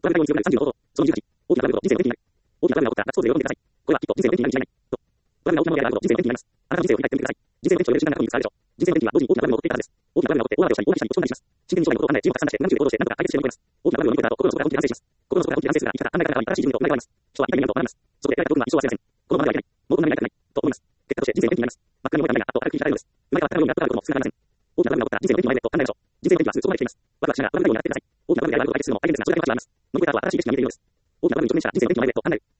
ご覧のように強くなる35度。その18。大きな画面と人生の電気になる。大きな画面を取った脱走勢を読んでください。これはきっと人生の電気になるに違いない。と。ご覧の大きな文字である人人生の電気になります。あなたの人生を振り返ってみてください。人生の電気を入れる瞬間が特に使えるでしょう。人生の電気は同時に大きな画面を取っていたはずです。大きな画面を取って大鍋をしたり、大鍋したり、ご紹介します。真剣に将来のことを考え、チームがたくさん出して、何十で行動して、何とか解決して乗り越えます。大きな画面を見ていた後、心の底から本気で反省します。心の底から本気で反省するが、生き方、考え方が新しい自分と生まれ変わります。人は生きた意味などと学びます。そこで得られた教訓は一生忘れません。このままではいけない。もうこんなになりたくない。と思います。結果として人生の電気になります。真っ赤に燃えた波があっと明るく光るのです。生まれ変わったようになったことも少なくありません。大きな画面を取った人生の電気の前でと考えましょう。人生の電気はすぐそこまで来ています。ワクワクしながらご覧のようになってください。大きな画面であることを解決するのも大変ですが、それだけは違います。のみ込み方は新しい景色が見えているようです。大きな画面に直面した人生の電気の前でと考える。